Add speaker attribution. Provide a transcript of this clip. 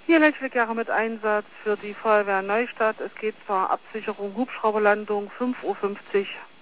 Speaker 1: Hier Lechweg-Jahre mit Einsatz für die Feuerwehr Neustadt. Es geht zur Absicherung Hubschrauberlandung 5:50 Uhr.